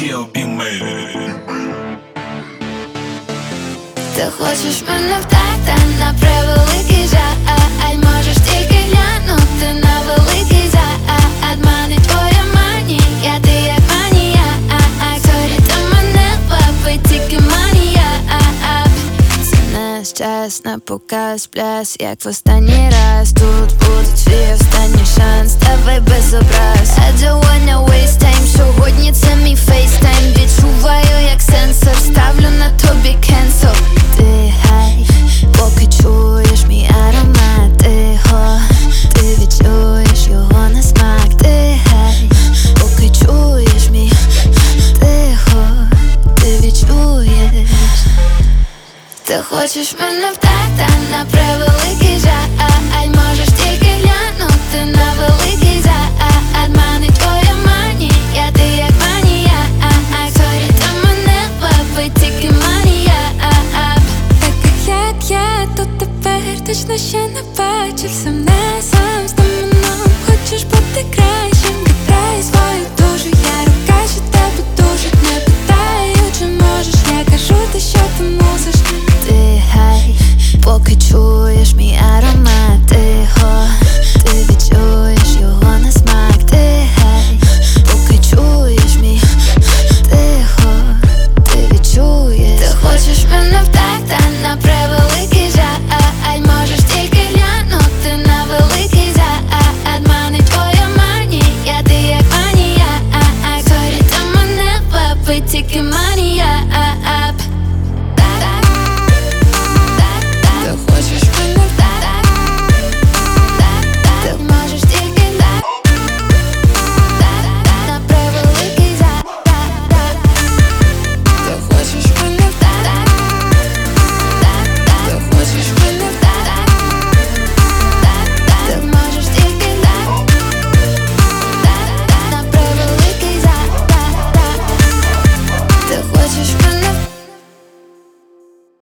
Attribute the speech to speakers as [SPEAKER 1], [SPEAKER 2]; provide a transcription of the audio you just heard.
[SPEAKER 1] Ти хочеш мене вдати на превеликий жаль, можеш тільки глянути на великий зад. Мене твоя манія, ти як манія, сорі, ти мене лапить, тільки манія. Це нещасна показ пляс, як в останній раз. Тут буде твій останній шанс, давай без образ. I don't wanna waste time, сьогодні це мій фейстайм. Відчуваю як сенсор, ставлю на тобі cancel. Ти гай, поки чуєш мій аромат. Тихо, ти відчуєш його на смак. Ти гай, поки чуєш мій. Тихо, ти відчуєш. Ти хочеш мене вдати на правила.